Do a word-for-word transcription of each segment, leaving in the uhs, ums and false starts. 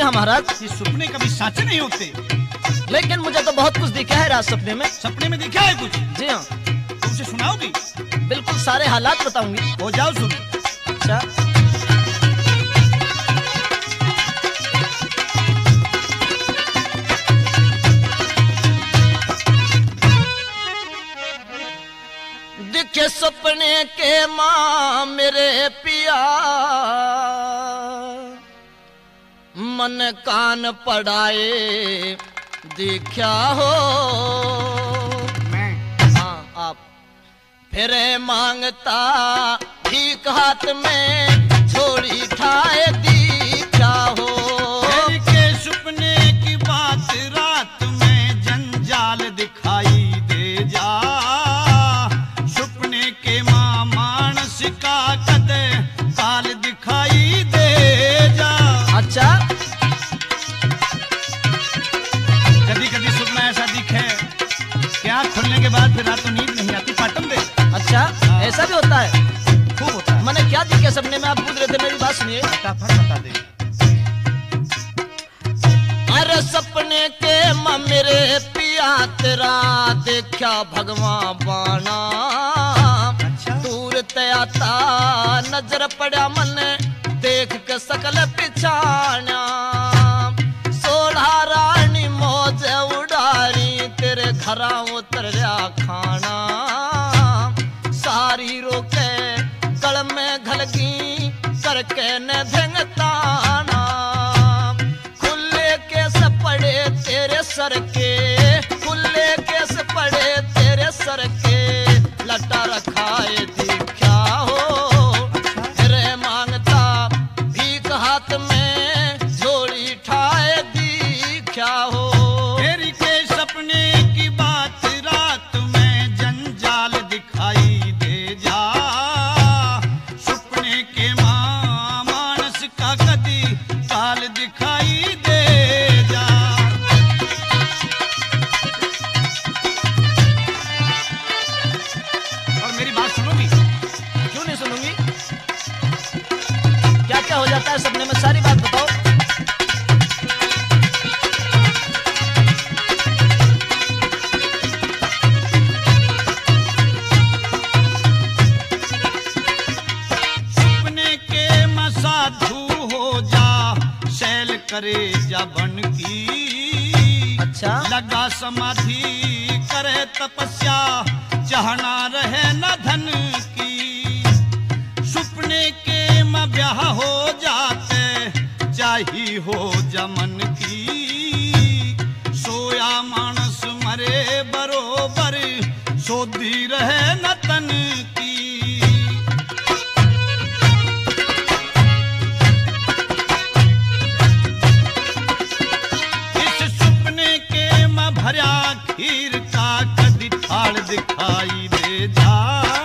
हाँ महाराज। ये सपने कभी साचे नहीं होते। लेकिन मुझे तो बहुत कुछ दिखा है रात सपने में। सपने में दिखा है कुछ? जी हाँ। तुमसे सुनाओगी? बिल्कुल सारे हालात बताऊंगी। हो जाओ सुन। अच्छा। दिखे सपने के माँ मेरे पिया, मन कान पड़ाए देखा हो। मैं हाँ आप। फिर मांगता भीख हाथ में झोली ठाए दीक्षा हो। फिर के सपने की बात रात में जंजाल दिखाई दे जा। सपने के माँ मानस का कद काल दिखाई दे जा। अच्छा। कभी कभी सपना ऐसा दिखे कि आँख खुलने के बाद फिर रात को नींद नहीं आती, पाटन दे। अच्छा हाँ। ऐसा भी होता है? खूब होता है। मैंने क्या दिखे सपने में, आप पूछ रहे थे, मेरी बात सुनिए। फटाफट बता दे। अरे सपने के माँ मेरे पिया तेरा देखा भगवान बाना। अच्छा। दूर ते आता नजर पड़ा मन देख के सकल पिछाना। सोलह रानी मौज उड़ारी तेरे घरा उतरया खाना। सारी रोके गल में घलगी करके न धंगताना। खुले केस पड़े तेरे सर के, खुले केस पड़े तेरे सर के, लटा रखाए दिखा हो। तेरे मांगता भीख हाथ में झोली ठाए दिखा हो। तेरी के सपने की बात रात में जंजाल दिखाई दे जा। सपने के माँ मानस का कदी काल दिखाई दे जा। और मेरी बात सुनोगी? क्यों नहीं सुनूंगी? क्या क्या हो जाता है सपने में, सारी बात बताओ। सपने के मसाधु हो जा, शैल करे जा बन की। अच्छा। लगा समाधि करे तपस्या, चाहना रहे न धन की। सपने के में ब्याह हो जाते, चाही हो जमन की। सोया मानस मरे बरोबर, सोधी रहे न तन की। इस सपने के में भरा खीर का कदी थाल दिखाई दे जा।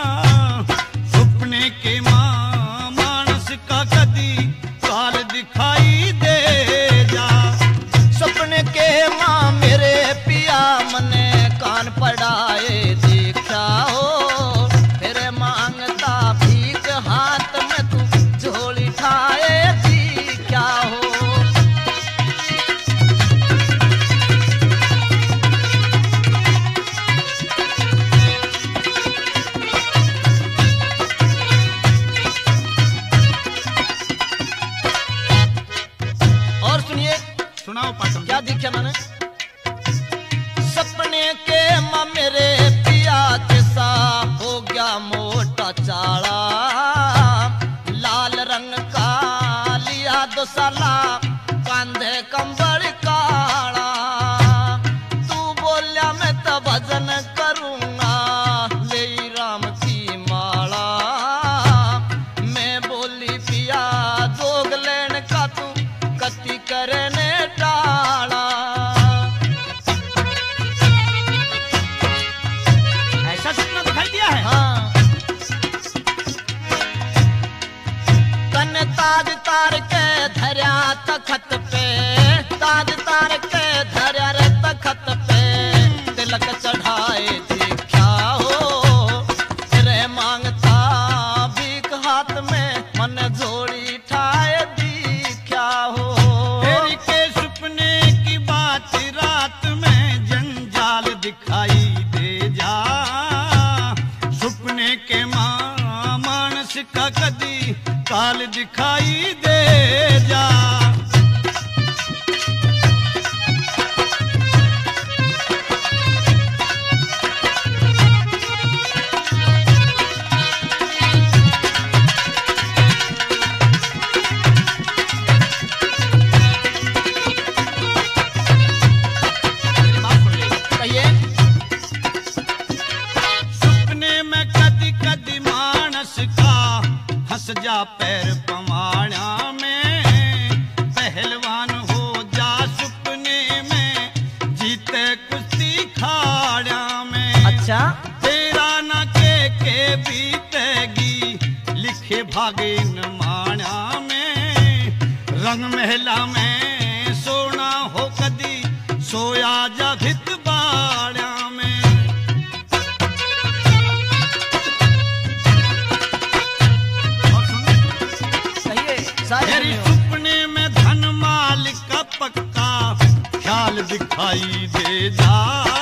सपने के माँ मानस का कदी काल दिखाई दे जा। सपने के माँ मेरे पिया मने कान पड़ाए देखा हो। फिर मांगता भीख हाथ में तू झोली ठाए दिखा हो। और सुनिए। सुनाओ पाटम। क्या दिखा मैंने? सपने के माँ मेरे पिया जैसा हो गया मोटा चाला। लाल रंग का लिया दो साला, कांधे कंबल काला। तू बोलिया मैं तो भजन करूंगा, ले राम की माला। मैं बोली पिया जोग लेन का तू कति करने टाला। काल दिखाई दे जा। कहिए। सपने में कदी कदी मानस का हंस जा पैर पवाड़ा में, पहलवान हो जा सपने में जीते कुश्ती खाड़ा में। अच्छा। तेरा न के के बीतेगी लिखे भागे न माणा में, रंग महला में सोना हो कदी सोया जा भित बाड़ा में। कहिए सारे तेरी सुनियो। सपने में धन माल का पक्का ख्याल दिखाई दे जा।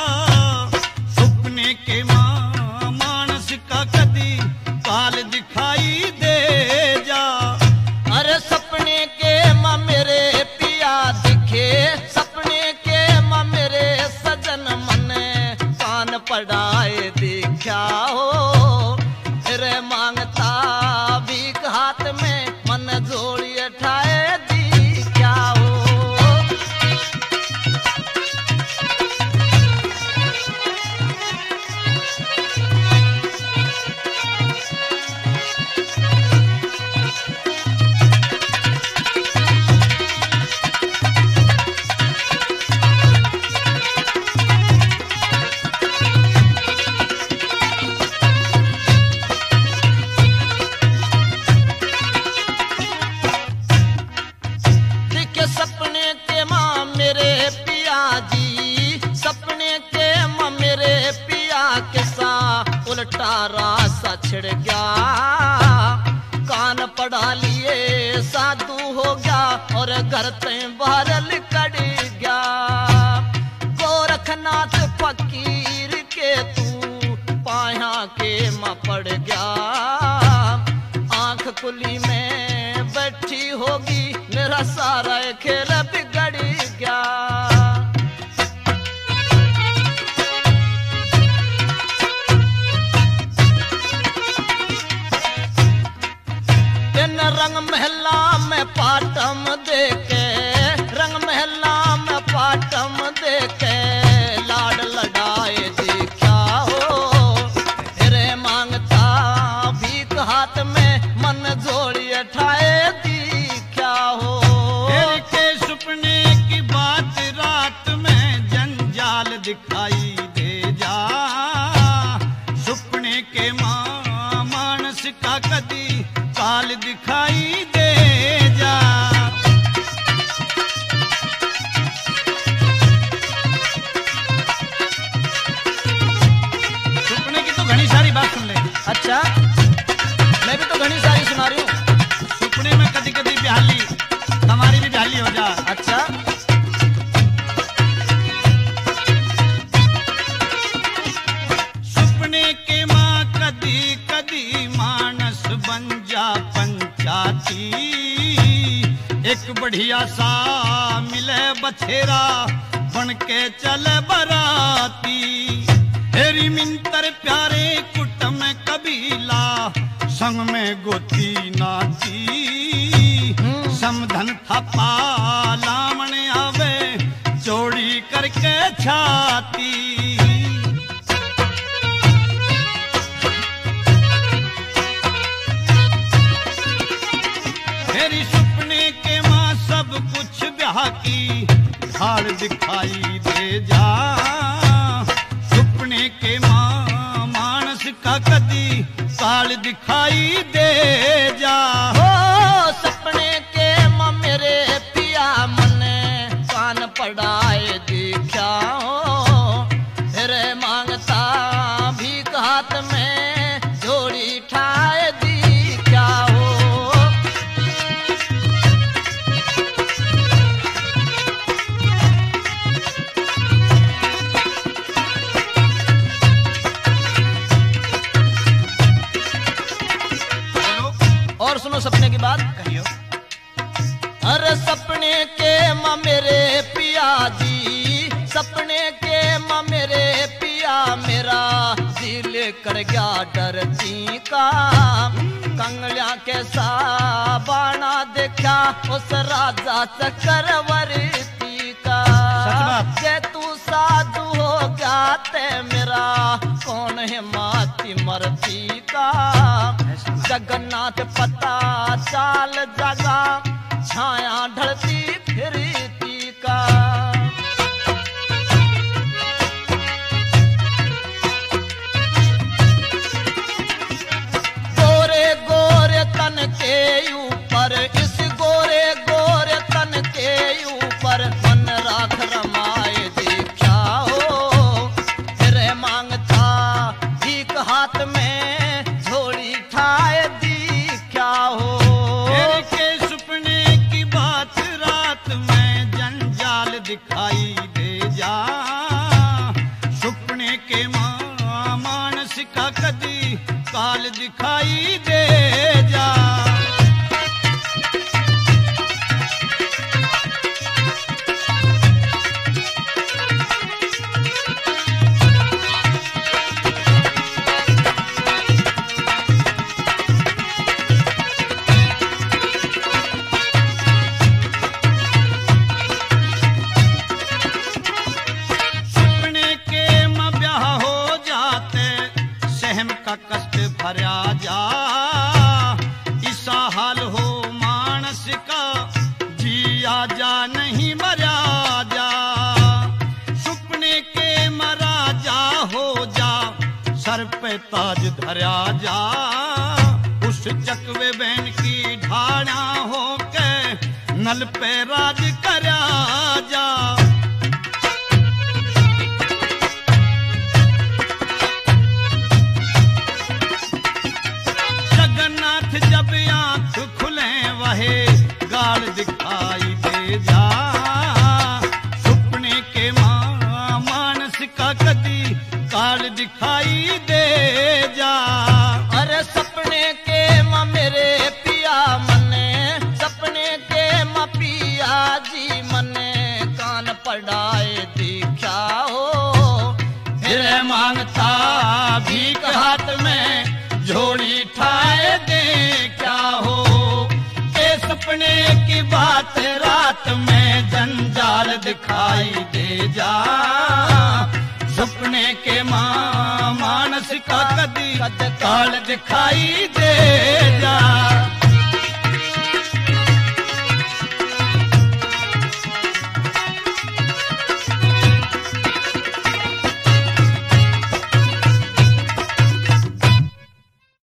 सपने के मां मानस का कदी काल दिखाई दे जा। अरे सपने के माँ मेरे पिया दिखे, सपने के माँ मेरे सजन मन कान पड़ाए दिखा हो। रे मांगता भीख हाथ में मन जोड़िए ठाए दिखा हो। दिखे सपने के माँ मेरे पिया जी, सपने के माँ मेरे पिया के सा उल्टा रास्ता छिड़ गया। कान पड़ा लिए साधु हो गया और घर ते बाहर लिकड़ गया। गोरखनाथ फकीर के तू पाया के माँ पड़ गया। आंख कुली में बैठी होगी मेरा सारा खेल बिगड़ गया। इन रंग महला में पाटम देके, रंग महला में पाटम देके लाड लड़ाए दिखा हो। रे मांगता भीख हाथ में मन जोड़िए ठाए दिखा हो। तेरे के सपने की बात रात में जंजाल दिखाई दे जा। सपने के मां मानस का कदी काल दिखाई दे जा। सपने की तो घनी सारी बात सुन ले। अच्छा, मैं भी तो घनी सारी सुना रही हूँ। सपने में कदी कदी ब्याली हमारी भी ब्याली हो जा। अच्छा। सपने के माँ कदी कदी मानस बन जा पंचाती। एक बढ़िया सा मिले बछेरा बन के चले बराती। हेरी मिंतर प्यारे कुटम कबीला संग में गोती नाती। समधन थपा लामण आवे चोरी करके छाती। मेरी सपने के माँ सब कुछ ब्याह की ढाल दिखाई दे जा। सपने के माँ मानस का कदी काल दिखाई दे जा। हो सपने के माँ मेरे पिया मन कान पड़ाए दिखा हो। रे मांगता भीख हाथ में जोड़ी ठाए दिखा हो। और सुनो सपने की बात। कर गया डरती का, कंगलिया के साबाना देखा उस राजा चक्रवर्ती का। जे तू साधु हो गया ते मेरा कौन है माती मरती का। जगन्नाथ पता चाल जगा छाया ढलती फिरती का। गोरे गोरे तन के ऊपर, इस गोरे गोरे तन के ऊपर मन राख रमाए देखा हो। फिर मांगता भीख हाथ में झोली ठाए दिखा हो। तेरे के सपने की बात रात में जंजाल दिखाई दे जा। सपने के मां मानस का कदी काल दिखाई दे जा। सपने के मां ब्याह हो जाते सहम का कष्ट भरा जा। ऐसा हाल हो मानस का जिया जा नहीं मरा जा। सपने के मरा जा हो जा सर पे ताज धरा जा। उस चकवे बहन की ढाणा हो के नल पे राज करा जा। जगन्नाथ जब आंख खुले वहे गाल दिखाई दे जा। सपने के मां मानस का कदी काल दिखाई दे जा। अरे सपने के मां मेरे पिया मने, सपने के मां पिया जी मने कान पड़ाए दिखा हो। फिर मांगता भीख हाथ में झोली ठाए दे क्या हो। के सपने की बात रात में जंजाल दिखाई दे जा। सपने के मां मानस का कदी काल दिखाई दे जा।